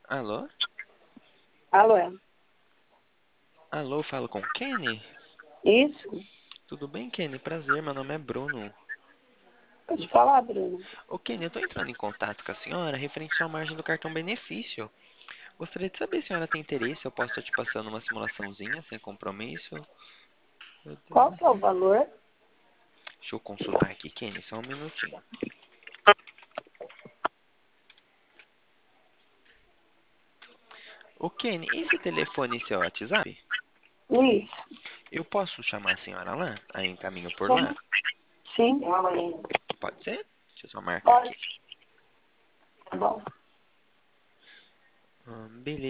Alô? Alô, Alô, falo com Kenny? isso? Tudo bem, Kenny? Prazer, meu nome é Bruno. Pode falar, Bruno. Ô, Kenny, eu tô entrando em contato com a senhora referente à sua margem do cartão benefício. Gostaria de saber se a senhora tem interesse, eu posso estar te passando uma simulaçãozinha sem compromisso. Meu Qual Deus. que é o valor? Deixa eu consultar aqui, Kenny, só um minutinho. Ô, Kenny, esse telefone seu é o WhatsApp? Isso. Eu posso chamar a senhora lá? Aí encaminho por lá? Sim. Sim. Pode ser? Deixa eu só marcar Pode. aqui. Tá bom. Beleza.